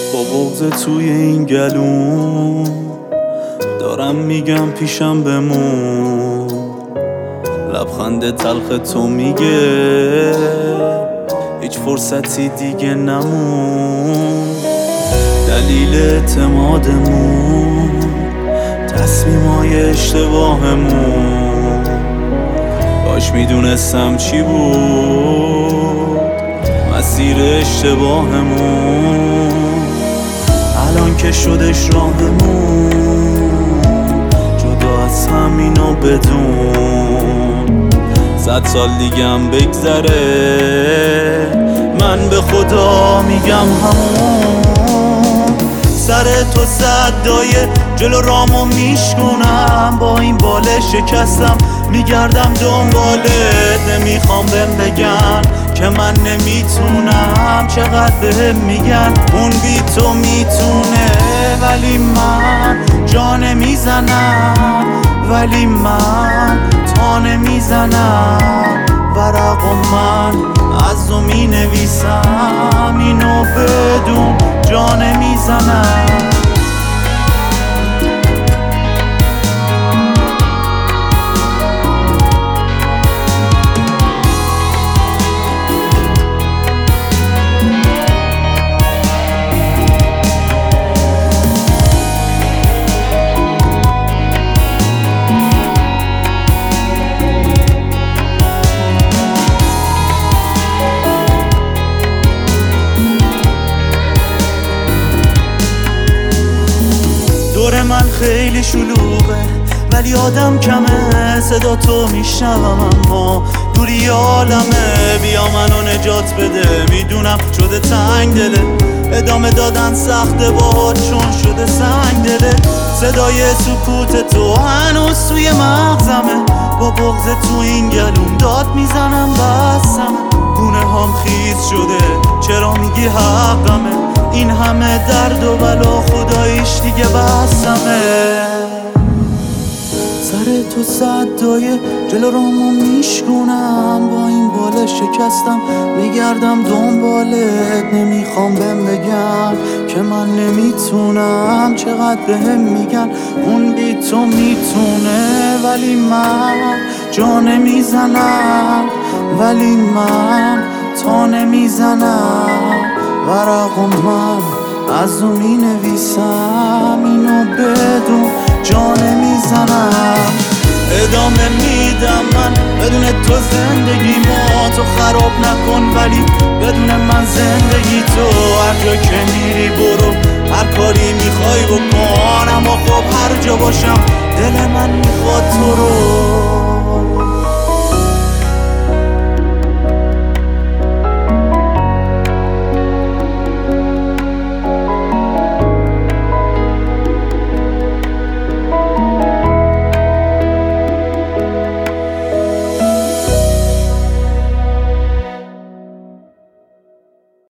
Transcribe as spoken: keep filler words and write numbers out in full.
با بغض توی این گلوم دارم میگم پیشم بمون. لبخند تلخ تو میگه هیچ فرصتی دیگه نمون. دلیل اعتمادمون تصمیمای اشتباهمون. باش میدونستم چی بود مسیر اشتباهمون. الان که شدش راهمون جدا از همینو بدون. صد سال دیگم بگذره من به خدا میگم همون. سر تو صدای جلو رامو میشکنم. با این باله شکستم میگردم دنبالت. نمیخوام بهم بگن که من نمیتونم. چقدر بهم میگن اون بی تو میتونه. ولی من جا نمیزنم. ولی من تا نمیزنم. ورق و من از تو مینویسم اینو بدون جا نمیزنم. دور من خیلی شلوغه ولی آدم کمه. صدا تو میشنوم اما دوری عالمه. بیا منو نجات بده میدونم شده تنگ دله. ادامه دادن سخته باهات چون شده سنگ دله. صدای سکوت تو هنوز توی مغزمه. با بغض تو این گلوم داد میزنم بسمه. گونه هام خیز شده چرا میگی حقمه. این همه درد و بلا خداییش دیگه بسمه. سر تو صدای جلو رامو میشکنم. با این باله شکستم میگردم دنبالت. نمیخوام بهم بگن که من نمیتونم. چقدر بهم میگن اون بی تو میتونه. ولی من جا نمیزنم. ولی من تا نمیزنم. ورق و من از تو می نویسم اینو بدون جا نمیزنم. ادامه میدم من بدون تو زندگی ما. تو خراب نکن ولی بدون من زندگی تو. هر جا که میری برو هر کاری میخوای بکن. اما خب هر جا باشم دل من